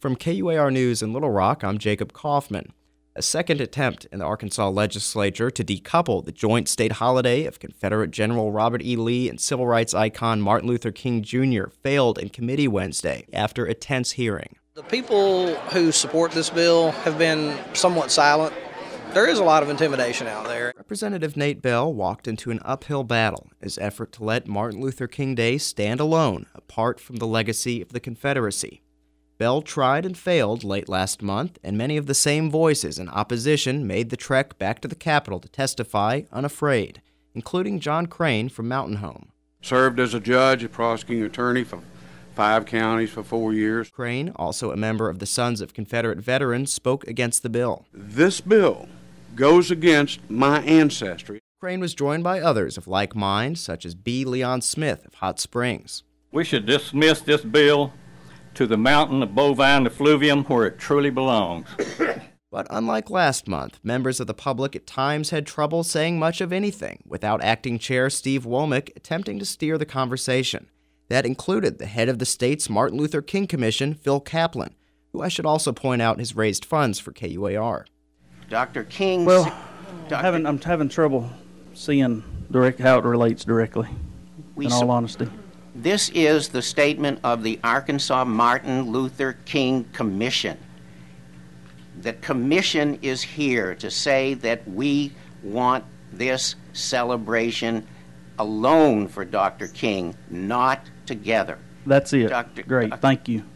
From KUAR News in Little Rock, I'm Jacob Kaufman. A second attempt in the Arkansas legislature to decouple the joint state holiday of Confederate General Robert E. Lee and civil rights icon Martin Luther King Jr. failed in committee Wednesday after a tense hearing. The people who support this bill have been somewhat silent. There is a lot of intimidation out there. Representative Nate Bell walked into an uphill battle in his effort to let Martin Luther King Day stand alone, apart from the legacy of the Confederacy. Bell tried and failed late last month, and many of the same voices in opposition made the trek back to the Capitol to testify unafraid, including John Crane from Mountain Home. Served as a judge, a prosecuting attorney for 5 counties for 4 years. Crane, also a member of the Sons of Confederate Veterans, spoke against the bill. This bill goes against my ancestry. Crane was joined by others of like mind, such as B. Leon Smith of Hot Springs. We should dismiss this bill to the mountain of bovine effluvium where it truly belongs. But unlike last month, members of the public at times had trouble saying much of anything without Acting Chair Steve Womack attempting to steer the conversation. That included the head of the state's Martin Luther King Commission, Phil Kaplan, who I should also point out has raised funds for KUAR. Dr. King. Well, I'm having trouble seeing how it relates directly, in all honesty. This is the statement of the Arkansas Martin Luther King Commission. The commission is here to say that we want this celebration alone for Dr. King, not together. That's it. Great. Thank you.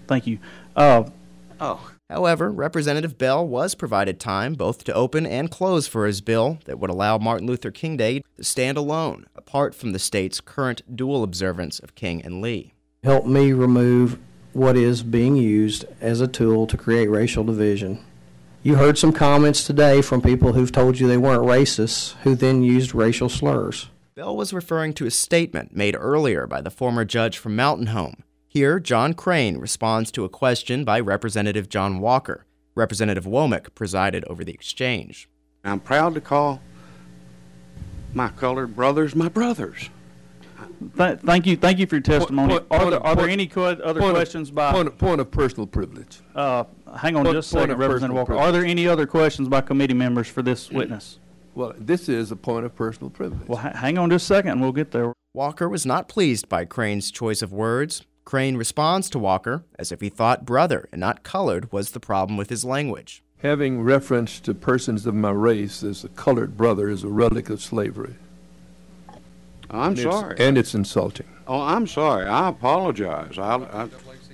However, Representative Bell was provided time both to open and close for his bill that would allow Martin Luther King Day to stand alone, apart from the state's current dual observance of King and Lee. Help me remove what is being used as a tool to create racial division. You heard some comments today from people who've told you they weren't racist, who then used racial slurs. Bell was referring to a statement made earlier by the former judge from Mountain Home. Here, John Crane responds to a question by Representative John Walker. Representative Womack presided over the exchange. I'm proud to call my colored brothers my brothers. Thank you for your testimony. Are there any other questions by... Point of personal privilege. Hang on just a second, Representative Walker. Are there any other questions by committee members for this witness? Well, this is a point of personal privilege. Well, hang on just a second and we'll get there. Walker was not pleased by Crane's choice of words. Crane responds to Walker as if he thought brother and not colored was the problem with his language. Having reference to persons of my race as a colored brother is a relic of slavery. I'm sorry. And it's insulting. Oh, I'm sorry. I apologize. I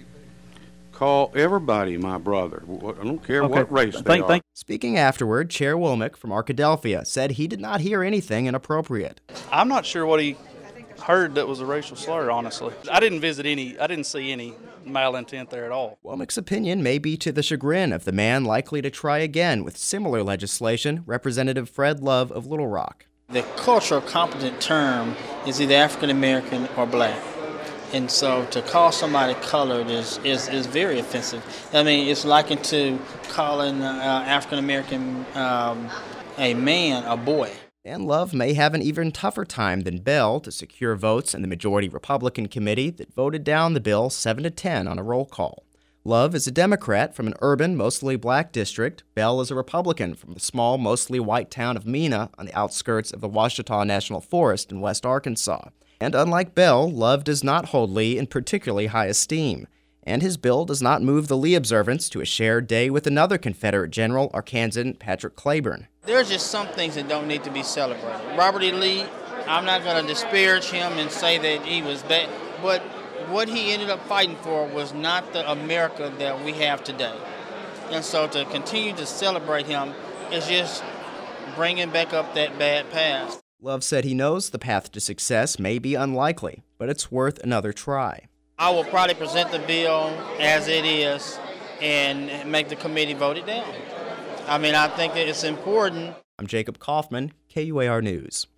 call everybody my brother. I don't care what race they are. Speaking afterward, Chair Womack from Arkadelphia said he did not hear anything inappropriate. I'm not sure what he heard that was a racial slur, honestly. I didn't see any malintent there at all. Womack's opinion may be to the chagrin of the man likely to try again with similar legislation, Representative Fred Love of Little Rock. The cultural competent term is either African American or black. And so to call somebody colored is very offensive. I mean, it's likened to calling African American a man a boy. And Love may have an even tougher time than Bell to secure votes in the majority Republican committee that voted down the bill 7-10 on a roll call. Love is a Democrat from an urban, mostly black district. Bell is a Republican from the small, mostly white town of Mena on the outskirts of the Ouachita National Forest in West Arkansas. And unlike Bell, Love does not hold Lee in particularly high esteem. And his bill does not move the Lee observance to a shared day with another Confederate general, Arkansan Patrick Claiborne. There's just some things that don't need to be celebrated. Robert E. Lee, I'm not going to disparage him and say that he was bad, but what he ended up fighting for was not the America that we have today. And so to continue to celebrate him is just bringing back up that bad past. Love said he knows the path to success may be unlikely, but it's worth another try. I will probably present the bill as it is and make the committee vote it down. I mean, I think that it's important. I'm Jacob Kaufman, KUAR News.